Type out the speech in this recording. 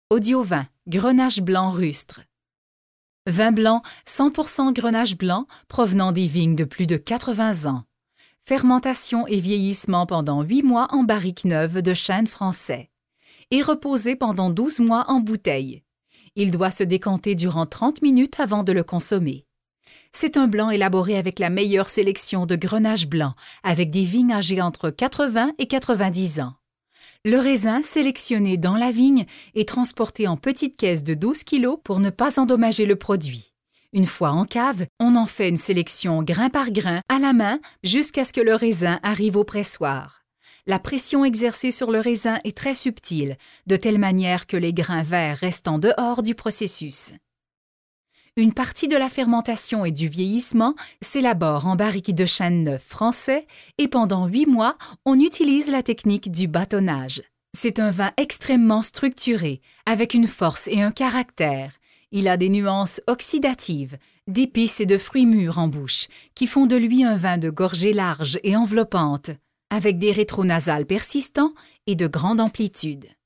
Audiovin, grenache blanc rustre. Vin blanc 100% grenache blanc provenant des vignes de plus de 80 ans. Fermentation et vieillissement pendant 8 mois en barrique neuve de chêne français. Et reposé pendant 12 mois en bouteille. Il doit se décanter durant 30 minutes avant de le consommer. C'est un blanc élaboré avec la meilleure sélection de grenache blanc, avec des vignes âgées entre 80 et 90 ans. Le raisin, sélectionné dans la vigne, est transporté en petites caisses de 12 kg pour ne pas endommager le produit. Une fois en cave, on en fait une sélection grain par grain à la main jusqu'à ce que le raisin arrive au pressoir. La pression exercée sur le raisin est très subtile, de telle manière que les grains verts restent en dehors du processus. Une partie de la fermentation et du vieillissement s'élabore en barrique de chêne neuf français et pendant 8 mois, on utilise la technique du bâtonnage. C'est un vin extrêmement structuré, avec une force et un caractère. Il a des nuances oxydatives, d'épices et de fruits mûrs en bouche, qui font de lui un vin de gorgée large et enveloppante, avec des rétronasales persistants et de grande amplitude.